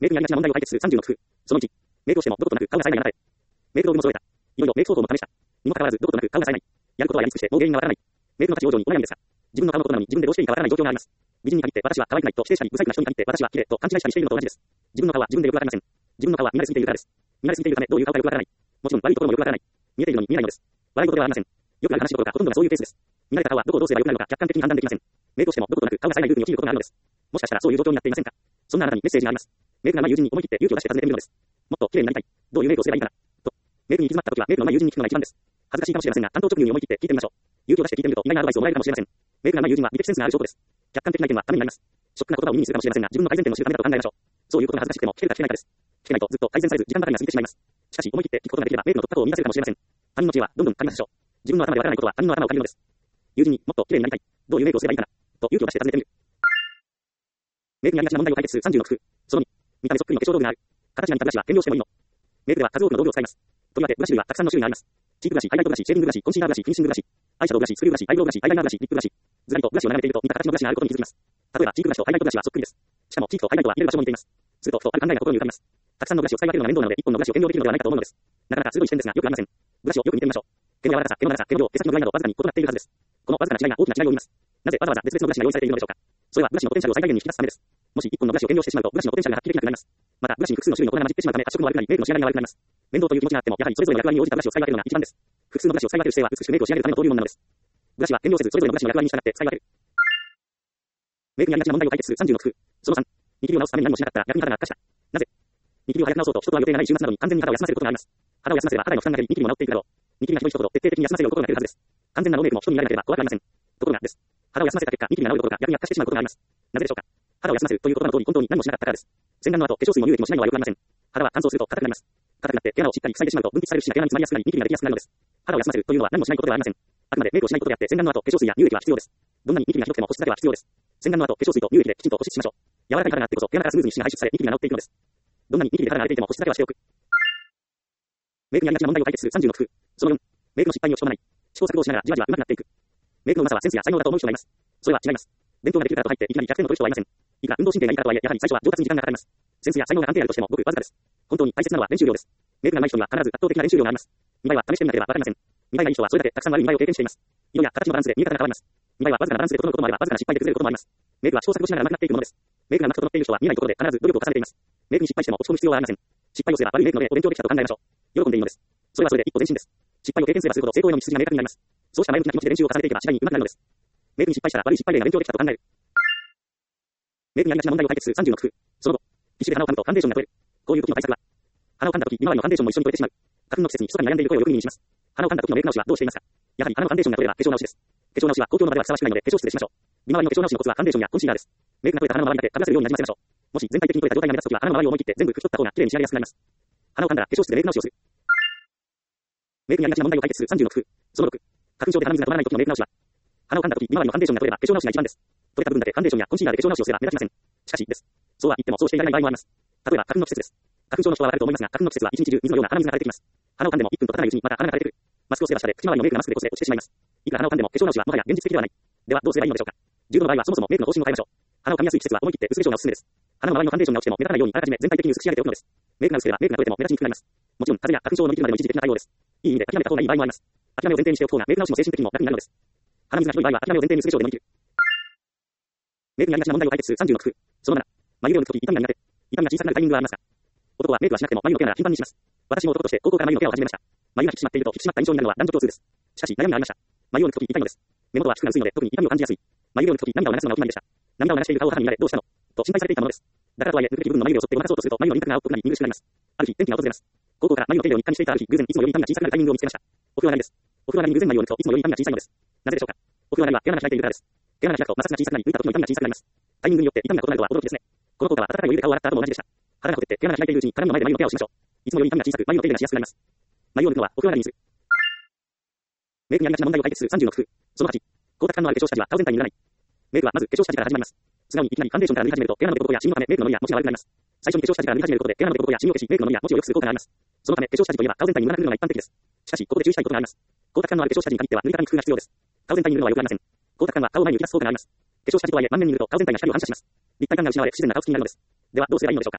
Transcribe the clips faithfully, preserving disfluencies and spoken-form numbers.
メイクにありがちな問題を解決するさんじゅうの工夫。そのいち、メイクをしてもどことなく顔が冴えないあなたへ。メイク道具も揃えた。いろいろメイク方法も試した。にもかかわらずどことなく顔が冴えない。やることはやり尽くしてもう原因がわからない。メイクの価値往上にお悩みですが、自分の顔のことなのに自分でどうしていいかわからない状況があります。美人に限って私は可愛くないと否定したり、不細工な人に限って私は綺麗と勘違いしたりしているのと同じです。自分の顔は自分でよくわかりません。自分の顔は見慣れすぎているからです。見慣れすぎているためどういう顔かよくわからない。もちろん悪いところもよくわからない。見えているのに見えないのです。笑い事ではありません。よくある話どころかほとんどがそういうケースです。見慣れた顔はどこをどうすればよくなるのか客観的に判断できません。メイクをしてもどことなく顔が冴えないループに陥ることがあるのです。もしかしたらそういう状況になっていませんか。そんなあなたにメッセージがあります。メイクの上手い友人に思い切って勇気を出して尋ねてみるのです。もっと綺麗になりたい。どういうメイクをすればいいかな。と。メイクに行き詰まった時はメイクの上手い友人に聞くのが一番です。恥ずかしいかもしれませんが、担当直入に思い切って聞いてみましょう。勇気を出して聞いてみると意外なアドバイスをもらえるかもしれません。メイクの上手い友人は美的センスがある証拠です。客観的な意見はためになります。ショックな言葉を耳にするかもしれませんが、自分の改善点を知るためだと考えましょう。そういうことが恥ずかしくても聞けるか聞けないかです。聞けないとずっと改善されず時間ばかりが過ぎてしまいます。しかし思い切って聞くことができればメイクの突破口を見出せるかもしれません。他人の知恵はどんどん借りますでしょう。自分の頭でわからないことは他人の頭を借りるのです。友人にもっと綺麗になりたい。どういうメイクをすればいいかな。と勇気を出して尋ねてみる。メイクにありがちな問題を解決するさんじゅうの工夫。そのに、見た目そっくりの化粧道具がある。形が似たブラシは兼用してもいいの。メイクでは数多くの道具を使います。とりわけブラシ類はたくさんの種類があります。チークブラシ、ハイライトブラシ、シェービングブラシ、コンシーラーブラシ、フィニッシングブラシ、アイシャドウブラシ、スクリューブラシ、アイブロウブラシ、アイライナーブラシ、リップブラシ。ずらりとブラシを並べていると似た形のブラシがあることに気づきます。例えばチークブラシとハイライトブラシはそっくりです。しかもチークとハイライトは入れる場所も似ています。するとふとある考えが心に浮かびます。たくさんのブラシを使い分けるのが面倒なので一本のブラシを兼用できるのではないかと思うのです。なかなか鋭い視点ですがよくありません。ブラシをよく見てみましょう。毛の柔らかさ、毛の長さ、毛の量、毛先の具合などわずかに異なっているはずです。このわずかな違いが大きな違いを生みます。なぜわざわざ別々のブラシが用意されているのでしょうか。それはブラシのポテンシャルを最大限に引き出すためです。もし一本のブラシを兼用してしまうとブラシのポテンシャルが発揮できなくなります。またブラシに複数の種類の粉が混じってしまうため発色も悪くなりメイクの仕上がりが悪くなります。面倒という気持ちがあってもやはりそれぞれの役割に応じたブラシを使い分けるのが一番です。複数のブラシを使い分ける姿勢は美しくメイクを仕上げるための登竜門なのです。ブラシは兼用せずそれぞれのブラシの役割に従って使い分ける。メイクにありがちな問題を解決するさんじゅうの工夫。そのさん、ニキビを直すために何もしなかったら逆に肌が悪化した。なぜニキビを早く直そうと人とは予定がない週末などに完全に肌を休ませることがあります。肌を休ませれば肌への負担が減りニキビも治っていくだろう。ニキビがひどい人ほど徹底的に休ませることが出るはずです。完全なノーメイクも人に見られなければ怖くありません。ところがです。肌を休ませた結果ニキビが治るどころか逆に悪化してしまうことがあります。なぜでしょうか。肌を休ませるという言葉の通り本当に何もしなかったからです。洗顔の後化粧水も乳液もしないのはよくありません。肌は乾燥すると硬くなります。硬くなって毛穴をしっかり塞いでしまうと分泌される皮脂が毛穴に詰まりやすくなりニキビができやすくなるのです。肌を休ませるというのは何もしないことではありません。あくまでメイクをしないことであって洗顔の後化粧水や乳液は必要です。どんなにニキビがひどくても保湿だけは必要です。洗顔の後化粧水と乳液できちんと保湿しましょう。柔らかい肌があってこそ毛穴からスムーズに皮脂が排出されニキビが治っていくのです。どんなにニキビで肌が荒れていても保湿だけはしておく。メイクにありがちな問題を解決するさんじゅうの工夫。そのよん、メイクの失敗に落ち込まない。試行錯誤しながらじわじわ上手くなっていく。メイクのうまさはセンスや才能だと思う人がいます。それは違います。勉強ができるからと入っていきなりひゃくてんを取る人はいません。いくら運動神経がいいからとはいえやはり最初は上達に時間がかかります。センスや才能が安定あるとしてもごくわずかです。本当に大切なのは練習量です。メイクが上手い人には必ず圧倒的な練習量があります。見栄えは試してみなければわかりません。見栄えがいい人はそれだけたくさん悪い見栄えを経験しています。色や形のバランスで見え方が変わります。見栄えはわずかなバランスで整うこともあればわずかな失敗で崩れることもあります。メイクは試行錯誤しながら上手くなっていくものです。メイクが全く整っている人は見ないところで必ず努力を重ねています。メイクに失敗しても落ち込む必要はありません。失敗をすれば悪いメイクの例を勉強できたと考えましょう。喜んでいいのです。それはそれで一歩前進です。失敗を経験すればするほど成功への道筋が明確になります。そうした前向きな気持ちで練習を重ねていけば次第に上手くなるのです。メイクに失敗したら悪い失敗例が勉強できたと考える。メイクにありがちな問題を解決するさんじゅうの工夫。その後、皮脂で鼻を噛むとファンデーションが取れる。こういう時の対策は、鼻を噛んだ時、今までのファンデーションも一緒に取れてしまう。花粉の季節に密かに悩んでいる声をよく耳にします。鼻を噛んだ時のメイク直しはどうしていますか。やはり鼻のファンデーションが取れば化粧直しです。化粧直しは公共の場ではふさわしくないので化粧室でしましょう。見回りの化粧直しのコツはファンデーションやコンシーラーです。メイクが取れた鼻の周りだけかぶらせるようになじませましょう。もし全体的に取れた状態が目立つ時は鼻の周りを思い切って全部拭き取った方が綺麗に仕上げやすくなります。鼻を噛んだら化粧室でメイク直しをする。メイクにありがちな問題を解決するさんじゅうの工夫。そのろく、花粉症で鼻水が止まらない時のメイク直しは、鼻を噛んだ時、見回りのファンデーションが取れば化粧直しが一番です。取れた部分だけファンデーションやコンシーラーで化粧直しをすれば目立ちません。しかしです。そうは言ってもそうしていられない場合もあります。例えば花粉の季節です。花粉症の人はわかると思いますが、花粉の季節は一日中水のような鼻水が垂れてきます。鼻を噛んでもいっぷんと経たないうちにまた鼻が垂れてくる。マスクをすれば下で口周りのメイクがマスクでこすれ落ちてしまいます。いくら鼻を噛んでも化粧直しはもはや現実的ではない。ではどうすればいいのでしょうか。じゅうどの場合はそもそもメイクの方針を変えましょう。鼻を噛みやすい季節は思い切って薄化粧がおすすめです。鼻の周りのファンデーションが落ちても目立たないようにあらかじめ全体的に薄く仕上げておくのです。メイクが薄ければメイクが取れても目立ちにくくなります。もちろん風邪や花粉症を乗り切るまでの一時的な対応です。いい意味で諦めた方がいい場合もあります。諦めを前提にしておく方がメイク直しも精神的にも楽になるのです。鼻水がひどい場合は諦めを前提に薄化粧で乗り切る。メイクにありがちな問題を解決するさんじゅうの工夫。そのなな、眉毛を抜くとき痛みが苦手。痛みが小さくなるタイミングはありますか。男はメイクはしなくても眉のケアなら頻繁にします。私も男として高校から眉のケアを始めました。眉が引き締まっていると引き締まった印象になるのは男女共通です。しかし悩みがありました。眉を抜くとき痛いのです。目元は皮膚が薄いので特に痛みを感じやすい。眉毛を抜くとき涙を流すのがお決まりでした。涙を流している顔を母に見られどうしたのと心配されていたものです。だからとはいえ抜くべき部分の眉毛を剃ってごまかそうとすると眉の輪郭が青っぽくなり見苦しくなります。ある日転機が訪れます。高校から眉の手入れを日課にしていたある日偶然いつもより痛みが小さくなるタイミングを見つけました。お風呂上がりです。お風呂上がりに偶然眉を抜くといつもより痛みが小さいのです。なぜでしょうか。お風呂上がりは毛穴が開いているからです。毛穴が開くと摩擦が小さくなり浮いた時の痛みが小さくなります。タイミングによって痛みが異なるとは驚きですね。この効果は温かいお湯で顔を洗った後も同じでした。腹がほてって毛穴が開いているうちに鏡の前で眉のケアをしましょう。いつもより痛みが小さく眉の手入れがしやすくなります。眉を抜くのはお風呂上がりにする。メイクにありがちな問題を解決するさんじゅうの工夫。そのはち、光沢感のある化粧下地は顔全体に塗らない。メイクはまず化粧下地から始まります。素直にいきなりファンデーションから塗り始めると毛穴の凸凹やシミのためメイクのノリや持ちが悪くなります。最初に化粧下地から塗り始めることで毛穴の凸凹やシミを消しメイクのノリや持ちを良くする効果があります。そのため化粧下地といえば顔全体に塗らなくなるのが一般的です。しかしここで注意したいことがあります。光沢感のある化粧下地に限っては塗り方に工夫が必要です。顔全体に塗るのはよくありません。光沢感は顔を前に浮き出す効果があります。化粧下地とはいえ満面に塗ると顔全体が光を反射します。立体感が失われ不自然な顔つきになるのです。ではどうすればいいのでしょうか。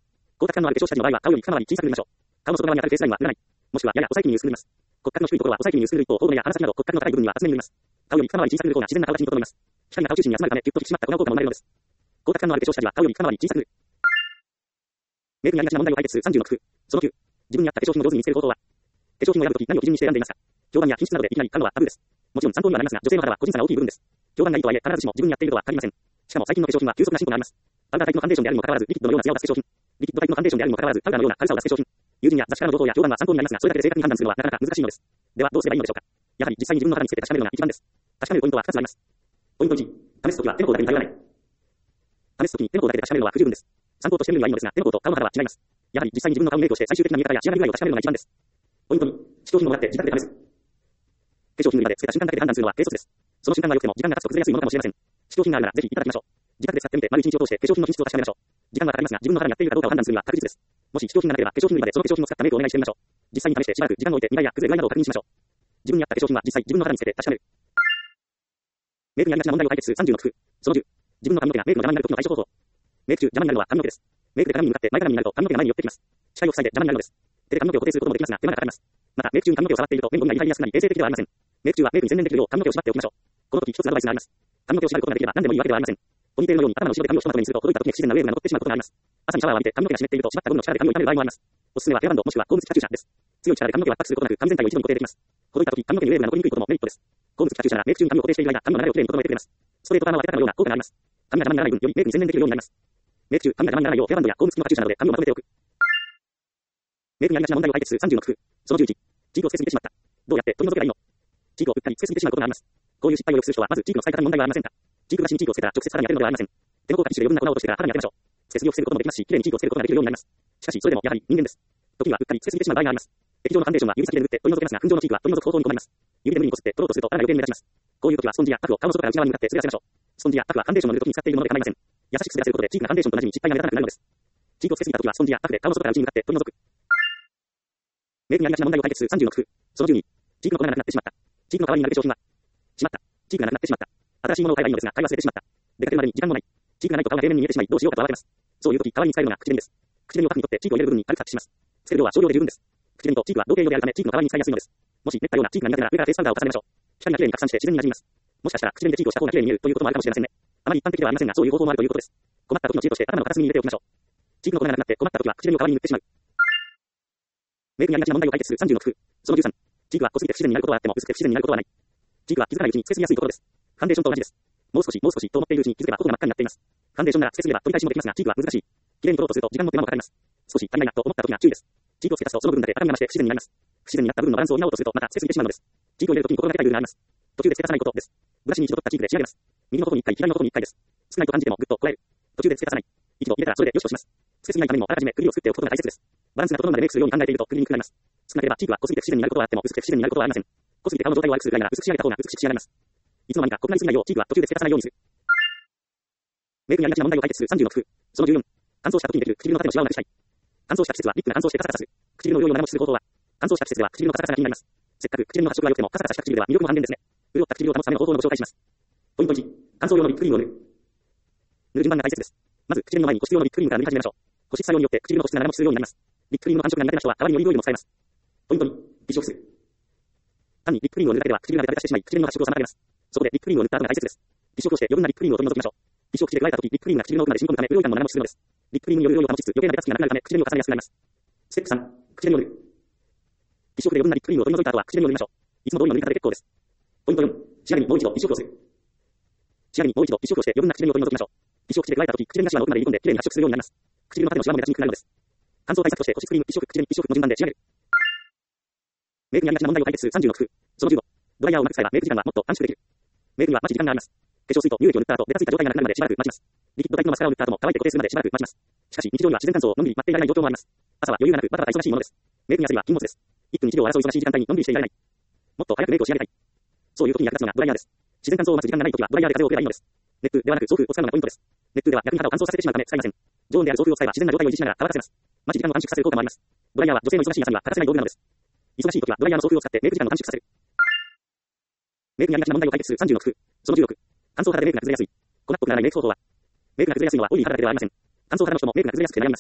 光沢感のある化粧下地の場合は、顔より二回り小さく塗りましょう。顔の外側に当たるフェイスラインは塗らない。もしくは、やや抑え気味に薄く塗ります。骨格の低いところは抑え気味に薄く塗る一方、頬骨や鼻先など骨格の高い部分には厚めに塗ります。顔より二回り小さく塗る方が自然な顔立ちに整います。光が顔中心に集まるため、ギュッと引き締まった小顔効果も生まれるのです。光沢感のある化粧下地は、顔より二回り小さく塗る。メイクにありがちな問題を解決するさんじゅうの工夫。そのきゅう。自分に合った化粧品を上手に見つける方法は、化粧品を選ぶとき何を基準にして選んでいますか？評判や品質などでいきなり買うのはタブーです。もちろん参考にはなりますが、女性の肌は個人差が大きい部分です。評判がいいとはいえ、必ずしも自分に合っているとは限りません。しかも最近の化粧品は急速な進歩があります。パウダータイプのファンデーションであるにもかかわらず、リキッドのような艶を出す化粧品。リキッドタイプのファンデーションであるにもかかわらず、パウダーのような軽さを出す化粧品。友人や雑誌からの情報や評判は参考になりますが、それだけで正確に判断するのはなかなか難しいのです。では、どうすればいいのでしょうか。やはり実際に自分の肌につけて確かめるのが一番です。確かめるポイントはふたつあります。ポイントいち、試すときは手の甲だけに頼らない。試すときに手の甲だけで確かめるのは不十分です。参考としてみるにはいいのですが、手の甲と顔の肌は違います。やはり実際に自分の顔にメイクをして最終的な見え方や仕上がり具合を確かめるのが一番です。ポイントに、試供品をもらって自宅で試す。化粧品売り場でつけた瞬間だけで判断するのは軽率です。その瞬間が良くても時間が経つと崩れやすいものかもしれません。試供品があるならぜひいただきましょう。自宅で使ってみて丸一日を通して化粧品の品質を確かめましょう。時間はかかりますが、自分の肌に合っているかどうかを判断するには確実です。もし試供品がなければ化粧品売り場でその化粧品を使ったメイクをお願いしてみましょう。実際に試してしばらく時間を置いて見栄えや崩れ具合などを確認しましょう。自分に合った化粧品は実際自分の肌につけて確かめる。メイクにありがちな問題を解決するさんじゅうの工夫。そのじゅう。自分の髪の毛がメイクの邪魔になる時の対処方法。メイク中邪魔になるのは髪の毛です。メイクで鏡に向かって前かがみになると髪の毛が前に寄ってきます。視界を塞いで邪魔になるのです。手で髪の毛を固定することもできますが手間がかかります。またメイク中に髪の毛を触っていると面倒になりやすくなり衛生的ではありません。メイク中はメイクに専念できるよう髪の毛を縛っておきましょう。この時一つアドバイスがあります。髪の毛を縛ることができれば何でもいいわけではありません。ポニーテールのように頭の後ろで髪を一まとめにするとほどいた時に不自然なウェーブが残ってしまうことがあります。朝にシャワーを浴びて髪の毛が湿っていると縛ったゴムの力で髪を痛める場合もあります。おすすめはヘアバンドもしくは鉱物キャチューシャです。強い力で髪の毛を圧迫することなく髪全体を一度に固定できます。ほどいた時髪の毛にウェーブが残りにくいこともメリットです。鉱物キャチューシャならメイク中に髪を固定している間髪の流れをきれいに整えてくれます。ストレートパーマを当てたかのような効果があります。髪が邪魔にならない分よりメイクに専念できるようになります。メイク中髪が邪魔にならないようヘアバンドや鉱物のカチューシャなどで髪をまとめておく。メイクにありがちな問題を解決するさんじゅうの工夫。そのじゅういち。チークをつけすぎてしまった。どうやって取り除けばいいの？チークをうっかりつけすぎてしまうことがあります。こういう失敗をよくする人はまずチークの使い方に問題はありませんか？チークブラシにチークをつけたら直接肌に当てるのではありません。手の甲かティッシュで余分な粉を落としてから肌に当てましょう。つけすぎを防ぐこともできますし、きれいにチークをつけることができるようになります。しかしそれでもやはり人間です。時にはうっかりつけすぎてしまう場合があります。液状のファンデーションは指先で塗って取り除けますが、粉状のチークは取り除く方法に困ります。指で無理にこすって取ろうとすると肌が余計に目立ちます。こういう時はスポンジやパフを顔の外から内側に向かって滑らせましょう。スポンジやパフはファンデーションを塗る時に使っているもので構いません。優しく滑らせることでチークがファンデーションと同じに失敗が目立たなくなるのです。チークをつけすぎた時はスポンジやパフで顔の外から内に向かって取り除く。メイクにありがちな問題を解決するさんじゅうの工夫。そのじゅうに。チークの粉がなくなってしまった。チークの代わりになる化粧品は、しまった。チークがなくなってしまった。新しいものを買えばいいのですが、買い忘れてしまった。出かけるまでに時間もない。チークがないと顔が平面に見えてしまい、どうしようかと慌てます。そういう時、代わりに使えるのが口紅です。口紅をパフにとってチークを入れる部分に軽くタッチします。つける量は少量で十分です。口紅とチークは同程度であるため、チークの代わりに使いやすいのです。もし練ったようなチークが苦手なら上からフェイスパウダーを重ねましょう。光がきれいに拡散して自然に馴染みます。もしかしたら口紅でチークをした方がきれいに見えるということもあるかもしれませんね。あまり一般的ではありませんが、そういう方法もあるということです。困った時の知恵として頭の片隅に入れておきましょう。チークの粉がなくなって困った時は口紅を代わりに塗ってしまう。メイクにありがちな問題を解決するさんじゅうの工夫。そのじゅうさん。チークは濃すぎて不自然になることはあっても薄くて不自然になることはない。チークは気づかないうちにつけすぎやすいことです。ファンデーションと同じです。もう少しもう少しと思っているうちに気づけば頬が真っ赤になっています。ファンデーションならつけすぎれば取り返しもできますが、チークは難しい。きれいに取ろうとすると時間も手間もかかります。少し足りないなと思った時が注意です。チークをつけ足すとその部分だけパターンが増して不自然になります。不自然になった部分のバランスを補おうとするとまたつけすぎてしまうのです。チークを入れる時に心がけたいルールがあります。途中でつけ足さないことです。ブラシに一度取ったチークで仕上げます。右の方にいっかい、左の方にいっかいです。少ないと感じてもぐっとこらえる。途中でつけ足さない。一度入れたらそれでよしとします。つけすぎないためにもあらかじめ首を作っておくことが大切です。バランスが整うまでメイクするように考えていると首にくくなります。少なければチークは濃すぎて不自然になることはあっても薄くて不自然になることはありません。濃すぎて顔の状態を悪くするぐらいなら薄く仕上げた方が美しく仕上がります。いつの間にか濃くなりすぎないようチークは途中でつけ足さないようにする。メイクにありがちな問題を解決するさんじゅうの工夫。そのじゅうよん。乾燥した時にできる唇の縦のシワをなくしたい。乾燥した季節はリップが乾燥してカサカサする。唇の潤いを長持ちする方法は、乾燥した季節では唇のカサカサが気になります。せっかく唇の発色が良くてもカサカサした唇では魅力も半減ですね。潤った唇を保つための方法のご紹介します。ポイントいち。乾燥用のリップクリームを塗る。塗る順番が大切です。まず唇の前に保湿用のリップクリームから塗り始めましょう。保湿作用によって唇の保湿が長持ちするようになります。リップクリームの感触が苦手な人は代わりにオリーブオイルも使います。ポイントに。微小複数。単にリップクリームを塗るだけでは唇がベタベタしてしまい、唇の発色を妨げます。そこでリップクリームを塗った後が大切です。微小をして余分なリップクリームを取り除きましょう。微小口で加えたとき、リップクリームが唇の奥まで染み込むため、潤い感も長持ちするのです。リップクリームによる潤いを保ちつつ、余計なベタつきがなくなるため、口紅を重ねやすくなります。ステップさん、口紅を塗る。微小で余分なリップクリームを取り除いた後は、口紅を塗りましょう。いつも通りの塗り方で結構です。ポイントよん、仕上げにもう一度微小をする。仕上げにもう一度微小をして余分な口紅を取り除きましょう。微小口で加えたとき、口紅がシワの奥まで入り込んで、きれいに発色するようになります。唇の縦のシワも目立ちにくくなるのです。乾燥対策として保湿クリーム、微小、口紅、微小の順番で仕上げる。メイクにありがちな問題を解決するさんじゅうの工夫。そのじゅうご。ドライヤーをうまく使えばメイク時間はもっと短縮できる。メイクには待ち時間があります。化粧水と乳液を塗った後、ベタついた状態がなくなるまでしばらく待ちます。リキッドタイプのマスカラを塗った後も乾いて固定するまでしばらく待ちます。しかし、日常には自然乾燥をのんびり待っていられない状況もあります。朝は余裕がなくバタバタ忙しいものです。メイクに焦りは禁物です。いっぷんいちびょうを争う忙しい時間帯にのんびりしていられない。もっと早くメイクを仕上げたい。そういう時に役立つのがドライヤーです。自然乾燥を待つ時間がない時はドライヤーで風を送ればいいのです。熱風ではなく送風を使うのがポイントです。熱風では逆に肌を乾燥させてしまうため使いません。常温である送風を使えば自然な状態を維持しながら乾かせます。待ち時間を短縮させる効果もあります。ドライヤーは女性の忙しい朝には欠かせない道具なのです。忙しい時はドライヤーの送風を使ってメイク時間を短縮させる。メイクにありがちな問題を解決するさんじゅうの工夫。そのじゅうろく。乾燥肌でメイクが崩れやすい。粉っぽくならないメイク方法は、メイクが崩れやすいのはオイリー肌だけではありません。乾燥肌の人もメイクが崩れやすくて悩みます。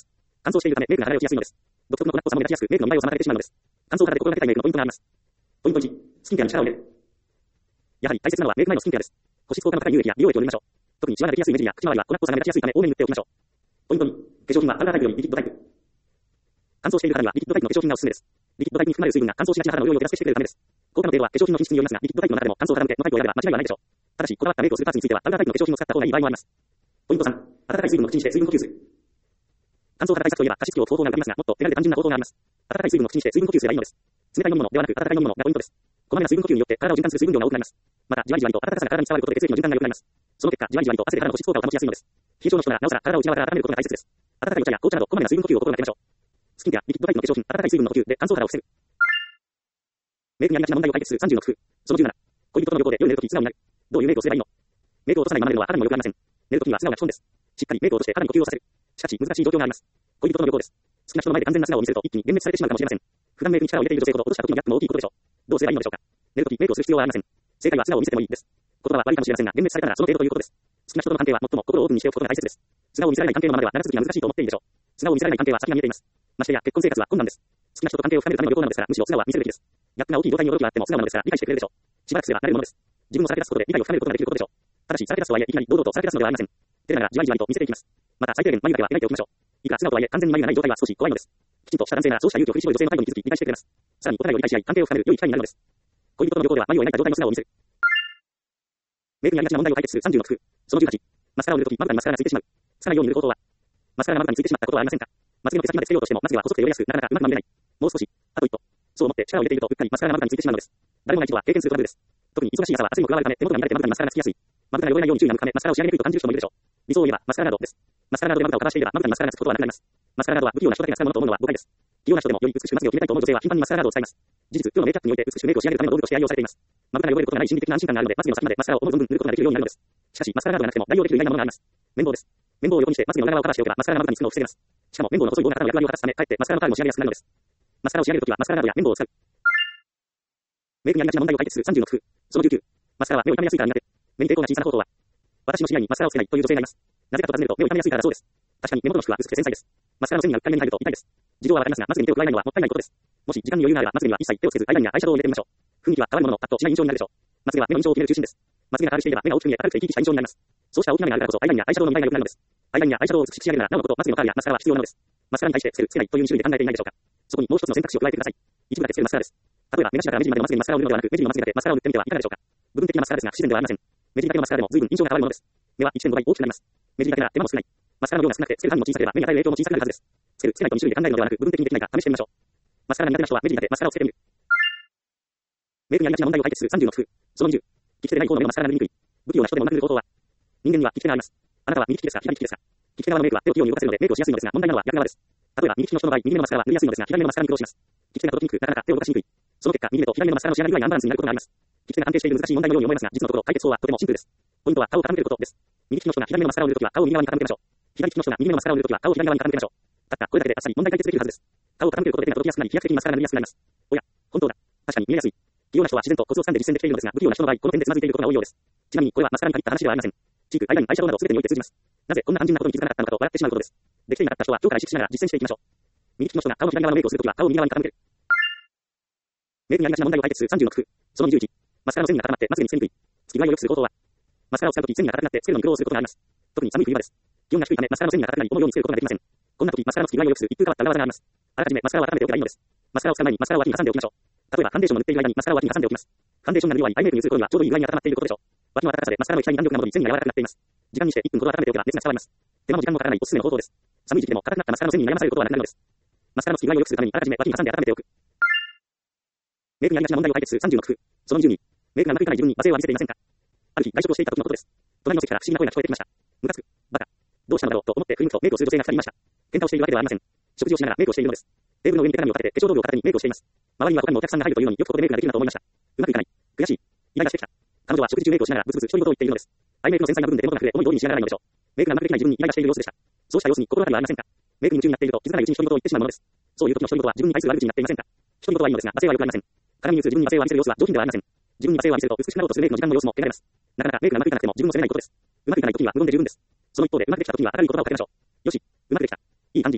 乾燥しているためメイクが流れ落ちやすいのです。独特の粉っぽさも目立ちやすくメイクの見栄えを妨げてしまうのです。乾燥肌で心がけたいメイクのポイントがあります。ポイントいち、スキンケアに力を入れる。やはり大切なのはメイク前のスキンケアです。保湿効果の高い乳液や美容液を塗りましょう。特にシワができやすい目尻や口周りは粉っぽさが目立ちやすいため多めに塗っておきましょう。ポイントに、化粧品はパウダータイプよりリキッドタイプ。乾燥している肌にはリキッドタイプの化粧品がおすすめです。リキッドタイプに含まれる水分が乾燥しがちな肌の潤いを手助けしてくれるためです。効果の程度は化粧品の品質によりますが、リキッドタイプの中でも乾燥肌向けのタイプを選べば間違いはないでしょう。ただし、こだわったメイクをするパーツについてはパウダータイプの化粧品を使った方がいい場合もあります。ポイントさん、温かい水分を口にして水分呼吸する。乾燥肌対策といえば加湿器を使う方法がありますが、もっと手軽で単純な方法があります。温かい水分を口にして水分呼吸すればいいのです。冷たい飲み物ではなく温かい飲み物がポイントです。こまめな水分呼吸によって体を循環する水分量が多くなります。また、じわりじわりと温かさが体に伝わることで血液の循環が良くなります。その結果、じわりじわりと汗で肌の保湿効果を保ちやすいのです。冷え性の人ならなおさら体を内側から温めることが大切です。温かいお茶や紅茶などこまめな水分呼吸を心がけましょう。スキンケア、リキッドタイプの化粧品、温かい水分の呼吸で乾燥肌を防ぐ。メイクにありがちな問題を解決するさんじゅうの工夫。そのじゅうなな、恋人との旅行で夜寝るとき素直になる。どういうメイクをすればいいの？メイクを落とさないまま寝るのは肌にも良くありません。寝るときには素直な基本です。しっかりメイクを落として肌に呼吸をさせる。しかし、難しい状況があります。恋人との旅行です。好きな人の前で完全な素顔を見せると一気に幻滅されてしまうかもしれません。普段メイクに力を入れている女性ほど落とした時のギャップも大きいことでしょう。どうすればいいのでしょうか。寝るときメイクをする必要はありません。正解は素顔を見せてもいいです。言葉は悪いかもしれませんが、幻滅されたならその程度ということです。好きな人との関係は最も心をオープンにしておくことが大切です。素顔を見せられない関係のままでは長続きが難しいと思っていいでしょう。素顔を見せられない関係は先が見えています。ましてや結婚生活は困難です。好きな人と関係を深めるための旅行なのですから、むしろ素顔は見せるべきです。ギャップが大きい状態に驚きはあっても素顔なのですから理解してくれるでしょう。しばらくすれば慣れるものです。自分をさらけ出すことで理解を深めることができることでしょう。ただし、さらけ出すとはいえいきなり堂々とさらけ出すのではありません。手ながらじわりじわりと見せていきます。また最低限眉だけは描いておきましょう。いくら素顔とはいえ完全に眉がない状態は少し怖いのです。きちんとした男性ならそうした勇気を振り絞る女性の態度に気づき理解してくれます。さらにお互いを理解し合い関係を深める良い機会になるのです。恋人との旅行では眉を描いた状態の素顔を見せる。メイクにありがちな問題を解決するさんじゅうの工夫。そのじゅうはち、マスカラを塗るときまぶたにマスカラがついてしまう。つかないように塗る方法は、マスカラがまぶたについてしまったことはありませんか？まつげの毛先までつけようとしてもまつげは細くてよれやすくなかなかうまくまぶれない。もう少し、あと一歩。そう思って力を入れているとうっかりマスカラがまぶたについてしまうのです。誰もない人は経験するトラブルです。特に忙しい朝は汗も加わるため手元が乱れてまぶたにマスカラがつきやすい。まぶたが汚れないように注意が向くためマスカラを仕上げにくいと感じる人もいるでしょう。理想を言えばマスカラなどです。マスカラなどでまぶたをカバーしていればまぶたにマスカラがつくことはなくなります。マスカラなどは不器用な人だけが使うものと思うのは誤解です。器用な人でもより美しくまつげを決めたいと思う女性は頻繁にマスカラなどを使います。事実、今日のメイクアップにおいて美しくメイクを仕上げるための道具として愛用されています。まぶたが汚れることがない心理的な安心感があるので、まつげの先までマスカラを思う存分塗ることができるようになるのです。しかし、マスカラなどがなくても代用できる意外なものがあります。綿棒です。綿棒を横にしてまつげの裏側をカバーしておけばマスカラがまぶたにつくのを防げます。しかも綿棒の細い棒が肩の役割を果たすため、かえってマスカラのターンも仕上げやすくなるのです。マスカラを仕上げるときはマスカラなどや綿棒を使う。メイクにありがちな問題を解決するさんじゅうの工夫。そのじゅうきゅう、マスカラは目を痛めやすいから苦手。目に抵抗が小さな方法は、私の知り合いにマスカラをつけないという女性がいます。なぜかと尋ねると目を痛めやすいからだそうです。確かに目元の皮膚は薄くて繊細です。マスカラの線にがうっかり目に入ると痛いです。事情はわかりますが、まつげに手を加えないのはもったいないことです。もし時間に余裕があればまつげには一切手をつけずアイラインやアイシャドウを入れてみましょう。雰囲気は変わるもののパッとしない印象になるでしょう。まつげは目の印象を決める中心です。まつげが軽くしていれば目が大きく見え明るくて生き生きした印象になります。そうした大きな目があるからこそアイラインやアイシャドウの見栄えが良くなるのです。アイラインやアイシャドウを美しく仕上げるならなおのことまつげのカールやマスカラは必要なのです。マスカラに対してつけるつけないというに種類で考えていないでしょうか。そこにもう一つの選択肢を加えてください。一部だけつけるマスカラです。例えば目頭から目尻までのまつげにマスカラを塗るのではなく目尻のまつげだけマスカラを塗ってみてはいかがでしょうか。部分的なマスカラですが不自然ではありません。目尻だけのマスカラでも随分印象が変わるものです。目は いってんご 倍大きくなります。目尻だけなら手間も少ない。マスカラの量が少なくてつける範囲も小さければ目に与える影響も小さくなるはずです。つけるつけないとに種類で考えるのではなく部分的にできないか試してみましょう。マスカラが苦手な人は目尻だけマスカラをつけてみる。メイクにありがちな問題を解決するさんじゅうの工夫。そのにじゅう、利き手でない方の目のマスカラが塗りにくい。不器用な人でもうまく塗る方法は、人間には利き手があります。あなたは右利きですか左利きですか。利き手側のメイクは手を器用に動かせるのでメイクをしやすいのですが問題なのは逆側です。例えば右利きの人の場合右目のマスカラは塗りやすいのですが左目のマスカラに苦労します。利き手が届きにくくなかなか手を動かしにくい。その結果右目と左目のマスカラの仕上がり具合にアンバランスになることがあります。利き手が安定している難しい問題のように思いますが実のところ解決法はとてもシンプルです。ポイントは顔を傾けることです。右利きの人が左目のマスカラを塗るときは顔を右側に傾けましょう。左利きの人が右目のマスカラを塗るときは顔を左側に傾けましょう。たったこれだけであっさり問題解決できるはずです。顔を傾けることで手が届きやすくなり飛躍的にマスカラが塗りやすくなります。おや、本当だ。確かに見えやすい。器用な人は自然とコツを掴んで実践できているのですが、不器用な人の場合、この点でつまずいていることが多いようです。ちなみにこれはマスカラに限った話ではありません。チーク、アイライン、アイシャドウなど全てにおいて通じます。なぜこんな肝心なことに気づかなかったのかと笑ってしまうことです。できていなかった人は今日から意識しながら実践していきましょう。右利きの人が顔の左側のメイクをするときは顔を右側に傾ける。メイクにありがちな問題を解決するさんじゅうの工夫。そのにじゅういち、マスカラの線が固まってまつげにつけにくい。付き具合を良くする方法は、マスカラを使うとき線が硬くなってつけるのに苦労することがあります。特に寒い冬場です。気温が低いためマスカラの線が硬くなり思うようにつけることができません。こんな時マスカラの付き具合を良くする一風変わった裏技があります。あらかじめマスカラを温めておけばいいのです。マスカラを使う前にマスカラを脇に挟んでおきましょう。例えばファンデーションを塗っている間にマスカラを脇に挟んでおきます。ファンデーションが塗るようにアイメイクに移る頃にはちょうどいい具合に温まっていることでしょう。脇の温かさでマスカラの液体に弾力が戻り線が柔らかくなっています。時間にしていっぷんほど温めておけば熱が伝わります。手間も時間もかからないおすすめの方法です。寒い時期でも硬くなったマスカラの線に悩まされることはなくなるのです。マスカラの付き具合を良くするためにあらかじめ脇に挟んで温めておく。メイクにありがちな問題を解決するさんじゅうの工夫。そのにじゅうに、メイクがうまくいかない自分に罵声は見せていませんか。ある日外食をしていた時のことです。隣の席から不思議な声が聞こえてきました。ムカつく、バカ、どうしたのだろうと思って振り向くとメイクをする女性がふたりいました。喧嘩をしているわけではありません。食事をしながらメイクをしているのです。テーブルの上に手紙をかけて化粧道具を片手にメイクをしています。周りには他にもお客さんが入るというのによくここでメイクができるなと思いました。うまくいかない、悔しい、イライラしてきた。彼女は食事中メイクをしながらブツブツ独り言を言っているのです。アイメイクの繊細な部分で手元が触れ思い通りに仕上がらないのでしょう。メイクがうまくできない自分にイライラしている様子でした。そうした様子に心当たりはありませんか。メイクに夢中になっていると気づかないうちに独り言を言ってしまうものです。そういう時の独り言は自分に対する悪口になっていませんか。独り言はいいのですが罵声は良くありません。鏡に映る自分に罵声を見せる様子は上品ではありません。自分に罵声を見せると美しくなろうとするメイクの時間の様子も汚れます。なかなかメイクがうまくいかなくても自分を責めないことです。うまくいかない時には無言で十分です。その一方でうまくできた時には明るい言葉をかけましょう。よし、うまくできた。いい感じ。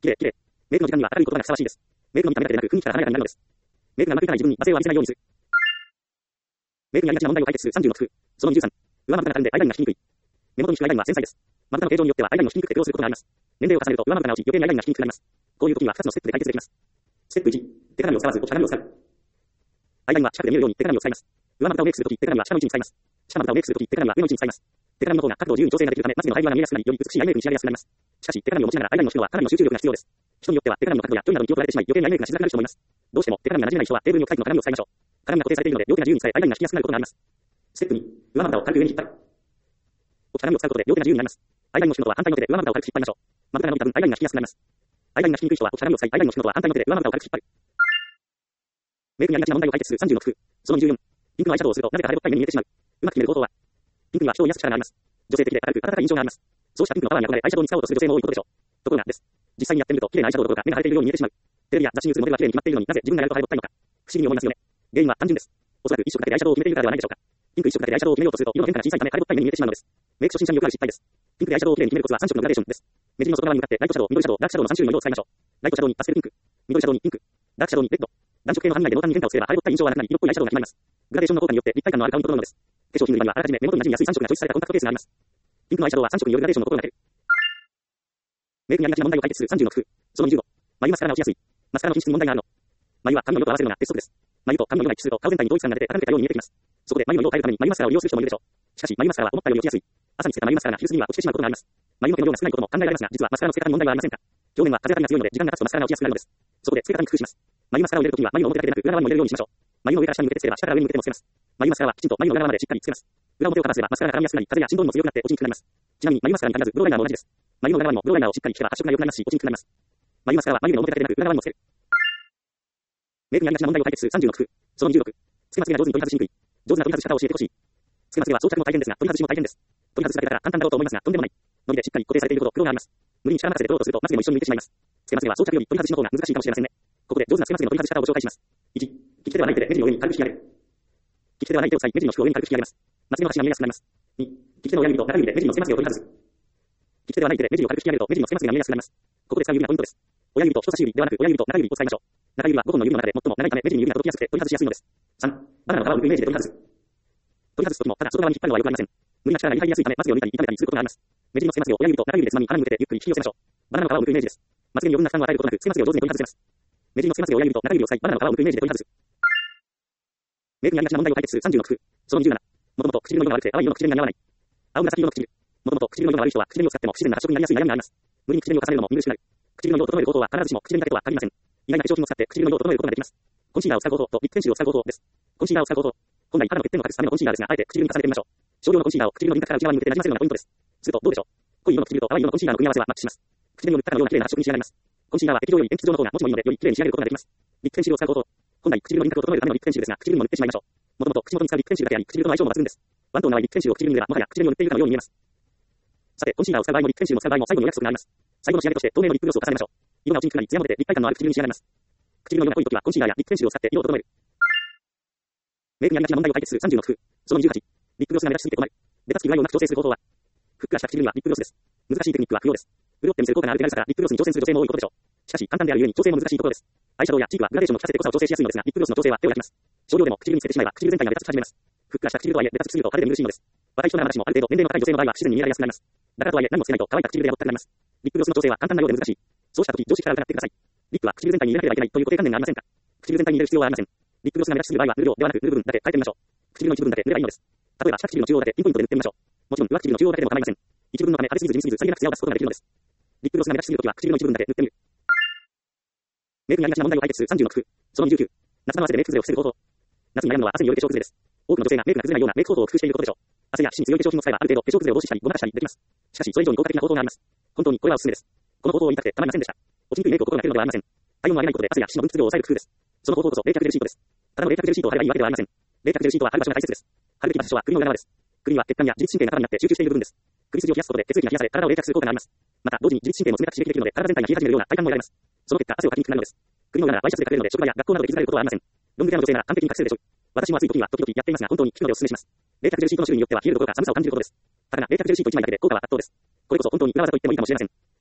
きれい、きれい。メイクの時間には明るいことがふさわしいです。メイクの見た目だけでなく雰囲気から華やかになるのです。メイクがうまくいかない自分に罵声を浴びせないようにする。メイクにありがちな問題を解決するさんじゅうろくふ。そのにじゅうさん。上まぶたがたるんでアイラインが引きにくい。目元に引くアイラインは繊細です。まぶたの形状によってはアイラインを引きにくくて苦労することがあります。年齢を重ねると上まぶたが落ち、余計にアイラインが引きにくくなります。こういう時にはふたつのステップで解決できます。ステップいち、手鏡を使わず置き鏡を使う。アイラインは近くで見えるように手鏡を使います。上まぶたをメイクするとき手鏡は下の位置に使います。下まぶたをメイクするとき手鏡は上の位置に使います。手鏡の方が角度を自由に調整ができるため、まつげの入りはが見えやすくなり、より美しいアイメイクに仕上げやすくなります。しかし、手鏡を持ちながらアイラインを引くのはかなりの集中力が必要です。人によっては手鏡の角度や距離などに気を取られてしまい、余計にアイメイクがしづらくなる人もいます。どうしても手鏡が馴染めない人はテーブルに置くタイプの鏡を使いましょう。鏡が固定されているので両手が自由に使えアイラインが引きやすくなることがあります。ステップに、上まぶたを軽く上に引っ張る。置き鏡を使うことで両手が自由になります。アイラインを引くのは反対の手で上まぶたを軽く引っ張りましょう。まぶたが伸びた分アイラインが引きやすくなります。アイラインが引きにくい人は置き鏡を使い、アイラインを引くのは反対の手で上まぶたを軽く引っ張る。メイクにありがちな問題を解決するさんじゅうろくふ。そのにじゅうよん。ピンクのアイシャドウをするとなぜか腫れぼったい目に見えてしまう。うまく決める方法は、ピンクには人を癒す力があります。女性的で明るく温かい印象があります。そうしたピンクのパワーに憧れアイシャドウに使おうとする女性も多いことでしょう。ところがです。実際にやってみると綺麗なアイシャドウどころか目が腫れているように見えてしまう。テレビや雑誌に映るモデルは綺麗に決まっているのになぜ自分がやると腫れぼったいのか。不思議に思いますよね。原因は単純です。おそらく一色だけでアイシャドウを決めているからではないでしょうか。ピンク一色だけでアイシャドウを決めようとすると色の変化が小さいため腫れぼったい目に見えてしまうのです。メイク初心者によくある失敗です。ピンクでアイシャドウを綺麗に決めるコツはさん色のグラデーションです。目尻の外側に向かってライトシャドウ、緑シャドウ、ダークシャドウのさん種類の色を使いましょう。ライトシャドウにパステルピンク、緑シャドウにピンク、ダークシャドウにレッド。暖色系の範囲内で濃淡に変化をすれば腫れぼったい印象はなくなり、色っぽいアイシャドウが決まります。グラデーションの効果によって立体感のある顔に整うのです。化粧品売り場にはあらかじめ目元に馴染みやすいさん色がチョイスされたコンタクトケースがあります。ピンクのアイシャドウはさん色によるグラデーションの心がける。メイクにありがちな問題を解決するさんじゅうろくふ。そのにじゅうご。眉マスカラが落ちやすい。マスカラの品質に問題があるの。眉は髪の色と合わせるのが鉄則です。眉と髪の色が一致すると顔全体に統一感が出て傾けたように見えてきます。そこで眉の色を変えるために眉マスカラを利用する人もいるでしょう。しかし眉マスカラは思ったより落ちやすい。朝につけた眉マスカラが昼過ぎには落ちてしまうことがあります。眉の毛の量が少ないことも考えられますが、実はマスカラの付け方に問題はありませんか。表面は風当たりが強いので時間が経つとマスカラが落ちやすくなるのです。そこで付け方に工夫します。眉マスカラを入れるときには眉の表だけでなく裏側にも入れるようにしましょう。眉の上から下に向けてつければ下から上に向けてもつけます。眉マスカラはきちんと眉の裏側までしっかりつけます。裏表をカバーすればマスカラが絡みやすくなり、風や振動にも強くなって落ちにくくなります。ちなみに眉マスカラに限らずブローライナーも同じです。眉の裏側にもブローライナーをしっかり引けば発色が良くなりますし、落ちにくくなります。眉マスカラは眉の表だけでなく裏側にもつける。メイクにありがちな問題を解決するさんじゅうろくふ。そのにじゅうろく。つけまつげが上手に取り外しにくい。上手な取り外し方を教えてほしい。つけまつげは装着も大変ですが、取り外しも大変です。取り外すだけだから簡単だろうと思いますが、とんでもない。のりでしっかり固定されているほど苦労があります。無理に力任せで取ろうとするとまつげも一緒に抜いてしまいます。つけまつげは装着より取り外しの方が難しいかもしれませんね。ここで上手なつけまつげの取り外し方をご紹介します。いち、利き手ではない手で目尻の上に軽く引き上げる。利き手ではない手を使い目尻の服を上に軽く引き上げます。まつげの端が見えやすくなります。に、利き手の親指と中指で目尻のつけまつげを取り外す。利き手ではない手で目尻を軽く引き上げると目尻のつけまつげが見えやすくなります。ここで使う指がポイントです。親指と人差し指ではなく親指と中指を使いましょう。中指はごほんの指の中で最も長いため目尻に指が届きやすくて取り外しやすいのです。さん、バナナの皮を抜くイメージで取り外す。取り外すときもただ外側に引っ張るのは良くありません。無理な力が入りやすいためまつげを抜いたり痛めたりすることがあります。目尻のつけまつげを親指と中指でつまみ腹に向けてゆっくり引き寄せましょう。バナナの皮を抜くイメージです。まつげに余分な負担を与えることなくつけまつげを上手に取り外せます。目尻のつけまつげを親指と中指を使いバナナの皮を抜くイメージで取り外す。メイクにありがちな問題を解決するさんじゅうろくふ。そのにじゅうなな。もともと唇の色が悪くて淡い色の口紅が似合わない。青紫色の唇。もともと唇の色が悪い人は口紅を使っても不自然な発色になりやすい悩みがあります。無理に口紅を重ねるのも見苦しくなる。唇の色を整える方法は必ずしも口紅だけとは限りません。意外な化粧品を使って唇の色を整えることができます。コンシーラーを使う方法とリップペンシルを使う方法です。コンシーラーを使う方法。本来肌の欠点を隠すためのコンシーラーですが、あえて唇に重ねてみましょう。少量のコンシーラーを唇の輪郭から内側に向けてなじませるのがポイントです。するとどうでしょう。濃い色の唇と淡い色のコンシーラーの組み合わせはマッチします。唇を塗ったかのような綺麗な発色に仕上がります。コンシーラーは液状より鉛筆状の方がもちもいいのでより綺麗に仕上げることができます。リップペンシルを使う方法。本来唇の輪郭を整えるためのリップペンシルですが、唇にも塗ってしまいましょう。もともと口元に使うリップペンシルだけあり、唇との相性も抜群です。ワントーンの淡いリップペンシルを唇に塗ればもはや唇に塗っているかのように見えます。さて、コンシーラーを使う場合もリップペンシルも使う場合も最後のお約束があります。最後の仕上げとして透明のリップグロスを重ねましょう。色が落ちにくくなり、艶も出て立体感のある唇に仕上がります。唇の色が濃いときはコンシーラーやリップペンシルを使って色を整える。メイクにありがちな問題を解決するさんじゅうろくふ。そのにじゅうはち。リップグロスが目立ちすぎて困る。ベタつき具合をうまく調整する方法は、ふっくらした唇にはリップグロスです。難しいテクニックは不要です。潤って見せる効果がある手軽さからリップグロスに挑戦する女性も多いことでしょう。しかし簡単であるゆえに調整も難しいところです。アイシャドウやチークはグラデーションの効かせて濃さを調整しやすいのですが、リップグロスの調整は手を焼きます。少量でも唇につけてしまえば唇全体がベタつき始めます。ふっくらした唇とはいえベタつきすぎると腫れて見苦しいのです。若い人なら私もある程度年齢の高い女性の場合は不自然に見られやすくなります。だからとはいえ何もつけないと乾いた唇でぼったくなります。リップグロスの調整は簡単なようで難しい。そうした時常識から疑ってください。リップは唇全体に入れなければいけないという固定観念がありませんか。唇全体に入れる必要はありません。リップグロスが目立ちすぎる場合は塗る量ではなく塗る部分だけ変えてみましょう。唇の一部分だけ塗ればいいのです。例えば下唇の中央だけピンポイントで塗ってみましょう。もちろん上唇の中央だけでも構いません。一部分のため派手すぎず地味すぎずさりげなく艶を出すことができるのです。リップグロスが目立ちすぎるときは唇の一部分だけ塗ってみる。メイクにありがちな問題を解決するさんじゅうろくふ。そのにじゅうきゅう。夏の汗でメイク崩れを防ぐ方法。夏に悩むのは汗による化粧崩れです。多くの女性がメイクが崩れないようなメイク方法を工夫していることでしょう。汗や皮脂に強い化粧品を使えばある程度化粧崩れを防止したりごまかしたりできます。しかしそれ以上に効果的な方法があります。本当にこれはおすすめです。この方法を言いたくてたまりませんでした。落ちにくいメイクを心がけるのではありません。体温を上げないことで汗や皮脂の分泌量を抑える工夫です。その方法こそ冷却ジェルシートです。ただの冷却ジェルシートを貼ればいいわけではありません。冷却ジェルシートは貼る場所が大切です。貼るべき場所は首の裏側です。首は血管や自律神経が束になって集中している部分です。首筋を冷やすことで血液が冷やされ体を冷却する効果があります。また同時に自律神経も冷たく刺激できるので体全体が冷え始めるような体感も得られます。その結果汗をかきにくくなるのです。首の裏がワイシャツで隠れるので職場や学校などで気づかれることはありません。ロングヘアの女性なら完璧に隠せるでしょう。私も暑い時には時々やっていますが本当に効くのでお勧めします。冷却ジェルシートの種類によっては冷えるどころか寒さを感じることです。ただが冷却ジェルシートいちまいだけで効果は圧倒です。これこそ本当に裏技と言ってもいいかもしれません。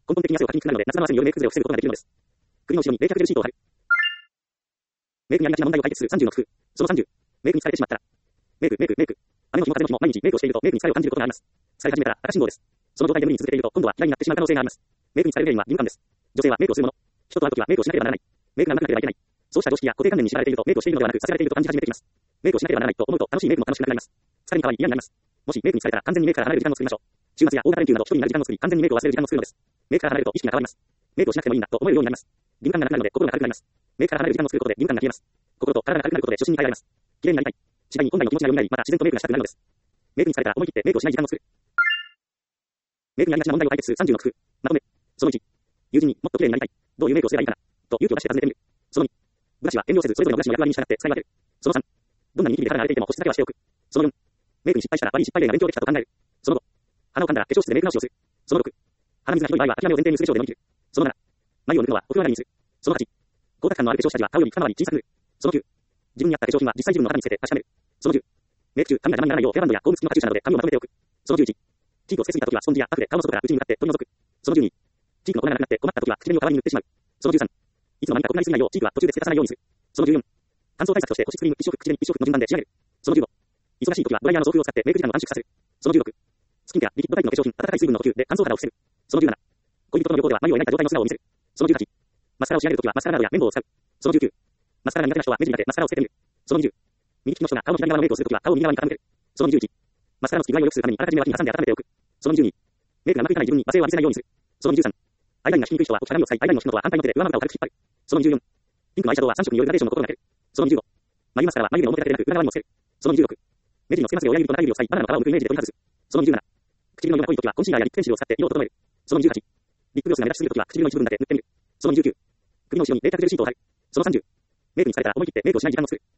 根本的に汗をかきにくくなるので、夏の汗によるメイク崩れを防ぐことができるのです。首の後ろに冷却ジェルシートを貼る。メイクにありがちな問題を解決するさんじゅうの工夫。そのさんじゅう。メイクに疲れてしまったら。メイク、メイク、メイク。雨の日も風の日も毎日メイクをしているとメイクに疲れを感じることがあります。疲れ始めたら赤信号です。その状態で無理に続けていると今度は嫌いになってしまう可能性があります。メイクに疲れる原因は義務感です。女性はメイクをするもの。人と会うときはメイクをしなければならない。メイクが上手くなければいけない。そうした常識や固定観念に縛られているとメイクをしているのではなくさせられていると感じ始めています。メイクをしなければならないと思うと楽しいメイクも楽しくなくなります。疲れに変わり嫌になります。もしメイクに疲れたら完全にメイクから離れる時間を作りましょう。週末や大型連休など一人になる時間を作り完全にメイクを忘れる時間を作るのです。メイクから離れると意識が変わります。メイクをしなくてもいいんだと思えるようになります。義務感がなくなるので心が軽くなります。メイクから離れる時間を作ることで義務感が消えます。心と体が軽くなることで初心に帰られます。綺麗になりたい。次第に本来の気持ちが蘇り、また自然とメイクがしたくなるのです。メイクに疲れたら思い切ってメイクをしない時間を作る。メイクにありがちな問題を解決するさんじゅうの工夫。まとめ。そのいち。友人にもっと綺麗になりたい。どういうメイクをすればいいかなと勇気を出して尋ねてみる。そのに。ブラシは遠慮せずそれぞれのブラシの役割に従って使い分ける。そのさん。どんなにニキビで肌が荒れていても保湿だけはしておく。そのよん。メイクに失敗したら悪い失敗例が勉強できたと考える。そのご。鼻を噛んだら化粧室でメイク直しをする。そのろく。鼻水がひどい場合は諦めを前提にする化粧で乗り切る。そのなな。眉を塗るのはお風呂上がりにする。そのはち。光沢感のある化粧下地は顔より二回り小さく塗る。そのきゅう。自分に合った化粧品は実際自分の肌につけて確かめる。そのじゅう。メイク中髪が邪魔にならないようヘアバンドやゴム付きのカチューシャなどで髪をまとめておく。そのじゅういち。チークをつけすぎたときはスポンジやパフで顔の外から内に向かって取り除く。そのじゅうに。チークの粉がなくなって困ったときは口紅を代わりに塗ってしまう。そのじゅうさん。いつの間にか濃くなりすぎないようチークは途中で付け足さないようにする。そのじゅうよん。乾燥対策として保湿クリーム、一色、口紅、一色の順番で仕上げる。そのじゅうご。忙しいときはドライヤーの送風を使ってメイク時間を短縮させる。そのじゅうろく。スキンケア、リキッドタイプの化粧品、温かい水分の補給で乾燥肌を防ぐ。そのじゅうなな。恋人との旅行では眉を描いた状態の素顔を見せる。そのじゅうはち。マスカラを仕上げるときはマスカラなどや綿棒を使う。そのじゅうきゅう。マスカラが苦手な人は目尻だけマスカラをつけてみる。そのにじゅう。右利きの人が顔の左側のメイクをするときは顔を右側に傾ける。そのにじゅういち。マスカラの付き具合を良くするためにあらかじめ脇に挟んで温めておく。そのにじゅうに。メイクがうまくいかない自分に罵声を浴びせないようにする。そのにじゅうさん。アイラインが引きにくい人は時鏡を使いアイラインの引くのとは反対の手で上まぶたを軽く引っ張る。そのにじゅうよん。ピンクのアイシャドウはさん色によるグラデーションの心がける。そのにじゅうご。眉マスカラは眉毛の表だけでなく裏側にもつける。そのにじゅうろく。目尻のつけまつげを親指と中指を使いバナナの皮を剥くイメージで取り外す。そのにじゅうなな。唇の色が濃いときはコンシーラーやリップペンシルを使って色を整える。そのにじゅうはち。リップグロスが目立ちすぎるときは唇の一部分だけ塗ってみる。そのにじゅうきゅう。首の後ろに冷却ジェルシートを貼る。そのさんじゅう。メイクに疲れたら思い切ってメイクをしない時間を作る。